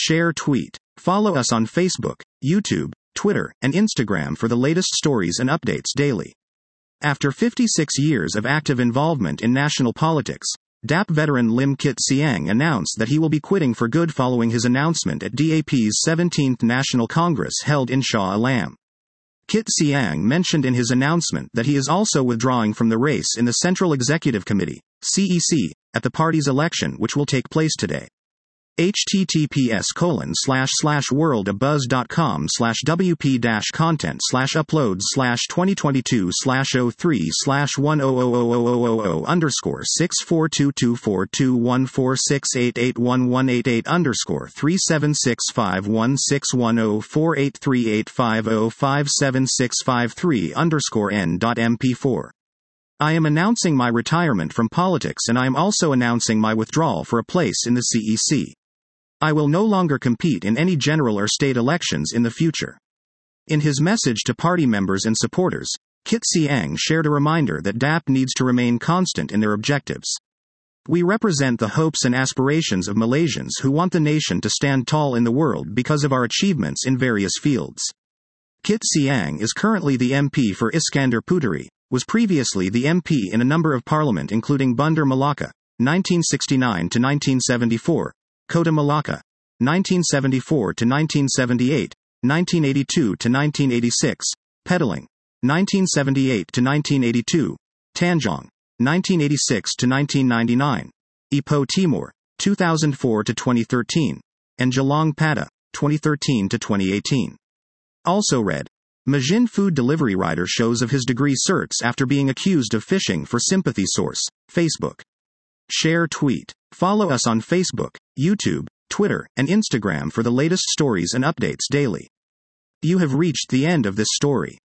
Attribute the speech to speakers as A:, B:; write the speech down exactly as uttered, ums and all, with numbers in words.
A: Share tweet. Follow us on Facebook, YouTube, Twitter, and Instagram for the latest stories and updates daily. After fifty-six years of active involvement in national politics, D A P veteran Lim Kit Siang announced that he will be quitting for good following his announcement at D A P's seventeenth National Congress held in Shah Alam. Kit Siang mentioned in his announcement that he is also withdrawing from the race in the Central Executive Committee, C E C, at the party's election which will take place today. https colon slash slash worldabuzz.com slash wp dash content slash uploads slash 2022 slash 03 slash 1000000 underscore 642242146881188 underscore 37651610483850576553 underscore n.mp4. I am announcing my retirement from politics and I am also announcing my withdrawal for a place in the C E C. I will no longer compete in any general or state elections in the future. In his message to party members and supporters, Kit Siang shared a reminder that D A P needs to remain constant in their objectives. We represent the hopes and aspirations of Malaysians who want the nation to stand tall in the world because of our achievements in various fields. Kit Siang is currently the M P for Iskandar Puteri, was previously the M P in a number of parliament including Bandar Melaka, nineteen sixty-nine to nineteen seventy-four, Kota Melaka, nineteen seventy-four to nineteen seventy-eight, nineteen eighty-two to nineteen eighty-six, Petaling, nineteen seventy-eight to nineteen eighty-two, Tanjong, nineteen eighty-six to nineteen ninety-nine, Ipoh Timur, two thousand four to twenty thirteen, and Geelong Pada, twenty thirteen to twenty eighteen. Also read, Majin food delivery rider shows of his degree certs after being accused of phishing for sympathy source, Facebook. Share tweet. Follow us on Facebook, YouTube, Twitter, and Instagram for the latest stories and updates daily. You have reached the end of this story.